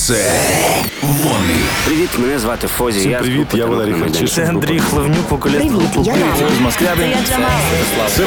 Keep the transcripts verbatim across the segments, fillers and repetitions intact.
Це вони. Привіт, мене звати Фозі. Всім я привіт, я Валерій Харчишин. Це Андрій Хливнюк, вокаліст групи Привіт, з Москві. Це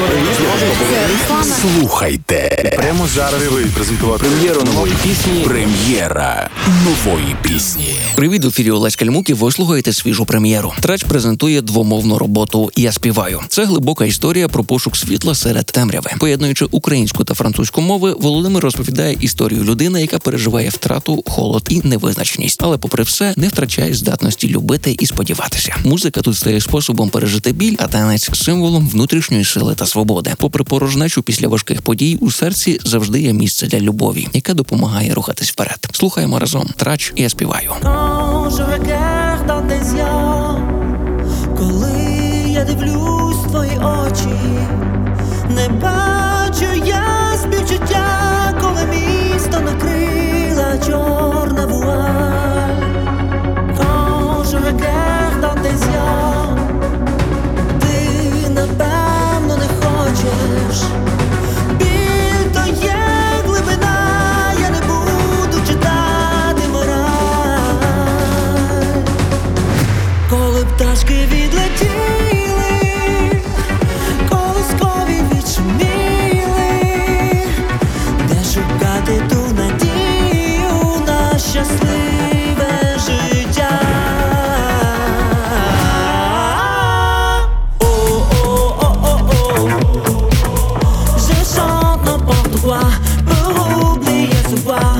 Слухайте. прямо зараз презентувати Прем'єру нової пісні. Прем'єра нової пісні. Привіт, у ефірі Олесь Кальмук, і ви слухаєте свіжу прем'єру. Трач презентує двомовну роботу «Я співаю». Це глибока історія про пошук світла серед темряви. Поєднуючи українську та французьку мови, Володимир розповідає історію людини, яка переживає втрату, холод і невизначеність. Але попри все, не втрачає здатності любити і сподіватися. Музика тут стає способом пережити біль, а танець – символом внутрішньої сили та свободи. Попри порожнечу після важких подій, у серці завжди є місце для любові, яка допомагає рухатись вперед. Слухаємо разом. Трач «Я співаю». Коли я дивлюсь в твої очі, не бачу я співчуття, коли місто накрила чорна вуаль. Quand je regarde dans tes yeux, ти напевно не хочеш. Біль то є глибина, я не буду читати мораль. Коли пташки відлетіли, колискові відшуміли, де шукати ту надію на щасливе життя. О-о-о-о-о, je chante n'importe quoi pour oublier ce poids.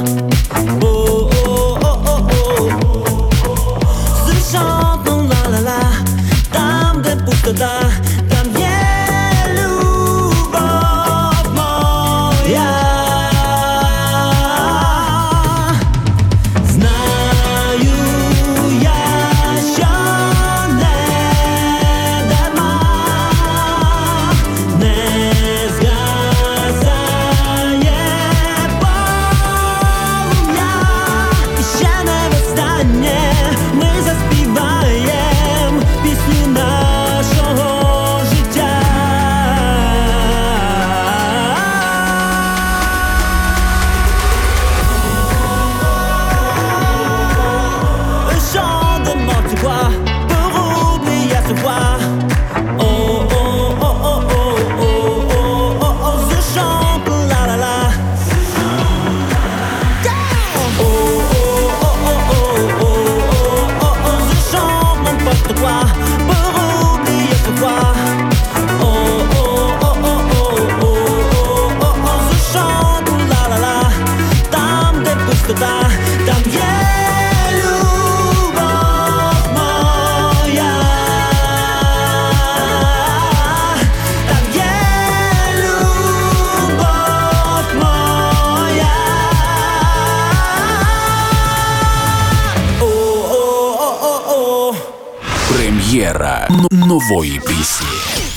Там є любов моя. Знаю я, що не дарма, не згасає полум'я. І ще не востаннє ми заспіваєм пісню нашого життя. Chant de n'importe quoi pour oublier ce poids. Oh oh oh oh oh oh oh oh oh, je chante la la la. Oh oh oh oh oh oh oh oh oh, je chante n'importe quoi pour oublier ce poids. Oh oh oh oh oh oh oh oh oh, je chante la la la. Там, де пустота, там є любов моя. Там є любов моя. О-о-о-о-о. Прем'єра н- нової пісні.